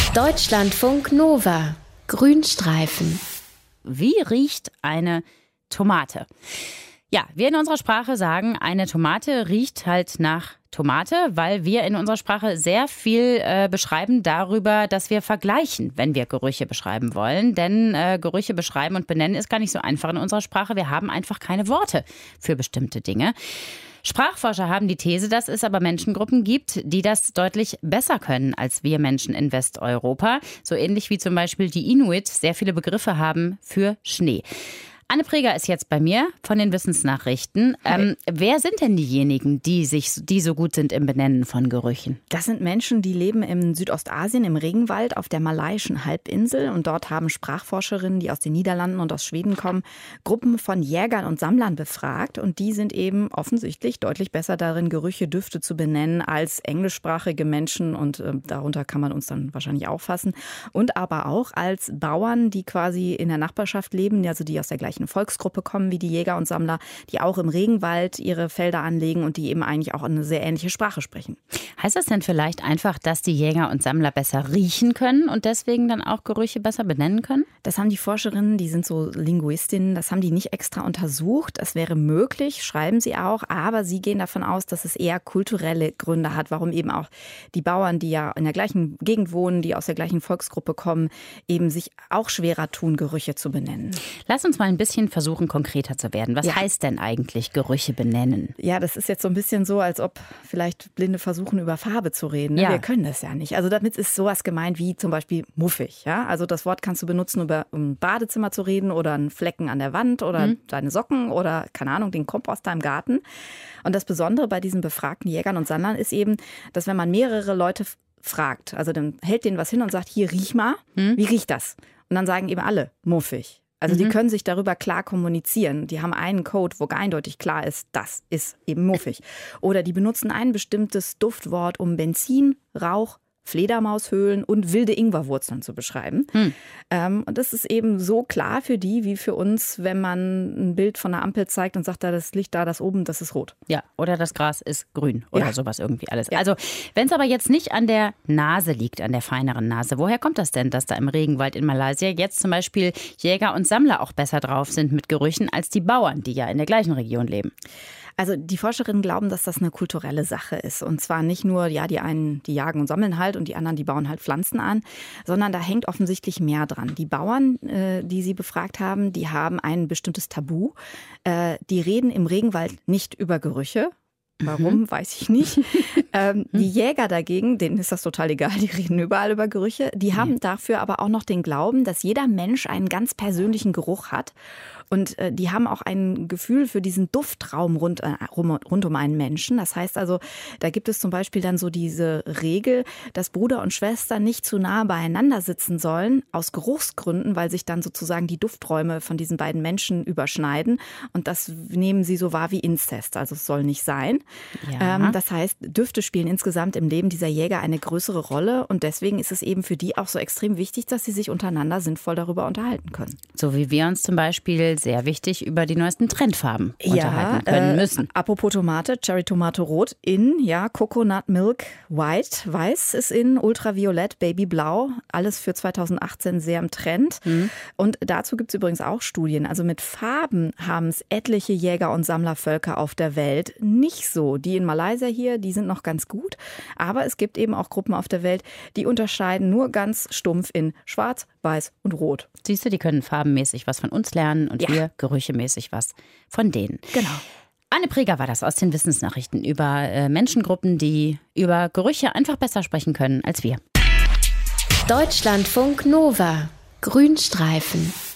Deutschlandfunk Nova. Grünstreifen. Wie riecht eine Tomate? Ja, wir in unserer Sprache sagen, eine Tomate riecht halt nach Tomate, weil wir in unserer Sprache sehr viel beschreiben darüber, dass wir vergleichen, wenn wir Gerüche beschreiben wollen. Denn Gerüche beschreiben und benennen ist gar nicht so einfach in unserer Sprache. Wir haben einfach keine Worte für bestimmte Dinge. Sprachforscher haben die These, dass es aber Menschengruppen gibt, die das deutlich besser können als wir Menschen in Westeuropa. So ähnlich wie zum Beispiel die Inuit sehr viele Begriffe haben für Schnee. Anne Preger ist jetzt bei mir von den Wissensnachrichten. Wer sind denn diejenigen, die so gut sind im Benennen von Gerüchen? Das sind Menschen, die leben in Südostasien, im Regenwald auf der malaiischen Halbinsel. Und dort haben Sprachforscherinnen, die aus den Niederlanden und aus Schweden kommen, Gruppen von Jägern und Sammlern befragt. Und die sind eben offensichtlich deutlich besser darin, Gerüche, Düfte zu benennen als englischsprachige Menschen. Und darunter kann man uns dann wahrscheinlich auch fassen. Und aber auch als Bauern, die quasi in der Nachbarschaft leben, also die aus der gleichen Volksgruppe kommen wie die Jäger und Sammler, die auch im Regenwald ihre Felder anlegen und die eben eigentlich auch eine sehr ähnliche Sprache sprechen. Heißt das denn vielleicht einfach, dass die Jäger und Sammler besser riechen können und deswegen dann auch Gerüche besser benennen können? Das haben die Forscherinnen, die sind so Linguistinnen, das haben die nicht extra untersucht. Es wäre möglich, schreiben sie auch, aber sie gehen davon aus, dass es eher kulturelle Gründe hat, warum eben auch die Bauern, die ja in der gleichen Gegend wohnen, die aus der gleichen Volksgruppe kommen, eben sich auch schwerer tun, Gerüche zu benennen. Lass uns mal ein bisschen versuchen, konkreter zu werden. Was heißt denn eigentlich Gerüche benennen? Ja, das ist jetzt so ein bisschen so, als ob vielleicht Blinde versuchen, über Farbe zu reden. Ne? Ja. Wir können das ja nicht. Also damit ist sowas gemeint wie zum Beispiel muffig. Ja? Also das Wort kannst du benutzen, um ein Badezimmer zu reden oder einen Flecken an der Wand oder deine Socken oder, keine Ahnung, den Kompost da im Garten. Und das Besondere bei diesen befragten Jägern und Sammlern ist eben, dass wenn man mehrere Leute fragt, also dann hält denen was hin und sagt, hier, riech mal, wie riecht das? Und dann sagen eben alle, muffig. Also die können sich darüber klar kommunizieren. Die haben einen Code, wo eindeutig klar ist, das ist eben muffig. Oder die benutzen ein bestimmtes Duftwort, um Benzin, Rauch, Fledermaushöhlen und wilde Ingwerwurzeln zu beschreiben. Und das ist eben so klar für die wie für uns, wenn man ein Bild von einer Ampel zeigt und sagt, da das Licht da, das oben, das ist rot. Ja, oder das Gras ist grün oder sowas irgendwie alles. Ja. Also wenn es aber jetzt nicht an der Nase liegt, an der feineren Nase, woher kommt das denn, dass da im Regenwald in Malaysia jetzt zum Beispiel Jäger und Sammler auch besser drauf sind mit Gerüchen als die Bauern, die ja in der gleichen Region leben? Also die Forscherinnen glauben, dass das eine kulturelle Sache ist. Und zwar nicht nur, ja, die einen, die jagen und sammeln halt und die anderen, die bauen halt Pflanzen an, sondern da hängt offensichtlich mehr dran. Die Bauern, die sie befragt haben, die haben ein bestimmtes Tabu. Die reden im Regenwald nicht über Gerüche. Warum, weiß ich nicht. Die Jäger dagegen, denen ist das total egal, die reden überall über Gerüche. Die haben dafür aber auch noch den Glauben, dass jeder Mensch einen ganz persönlichen Geruch hat. Und die haben auch ein Gefühl für diesen Duftraum rund um einen Menschen. Das heißt also, da gibt es zum Beispiel dann so diese Regel, dass Bruder und Schwester nicht zu nah beieinander sitzen sollen, aus Geruchsgründen, weil sich dann sozusagen die Dufträume von diesen beiden Menschen überschneiden. Und das nehmen sie so wahr wie Inzest. Also es soll nicht sein. Ja. Das heißt, Düfte spielen insgesamt im Leben dieser Jäger eine größere Rolle. Und deswegen ist es eben für die auch so extrem wichtig, dass sie sich untereinander sinnvoll darüber unterhalten können. So wie wir uns zum Beispiel sehr wichtig über die neuesten Trendfarben unterhalten können müssen. Apropos Tomate, Cherry-Tomate rot in, Coconut Milk White, weiß ist in, Ultraviolett, Babyblau, alles für 2018 sehr im Trend. Und dazu gibt es übrigens auch Studien. Also mit Farben haben es etliche Jäger- und Sammlervölker auf der Welt nicht so. Die in Malaysia hier, die sind noch ganz gut. Aber es gibt eben auch Gruppen auf der Welt, die unterscheiden nur ganz stumpf in Schwarz, Weiß und Rot. Siehst du, die können farbenmäßig was von uns lernen und wir gerüchemäßig was von denen. Genau. Anne Preger war das aus den Wissensnachrichten über Menschengruppen, die über Gerüche einfach besser sprechen können als wir. Deutschlandfunk Nova. Grünstreifen.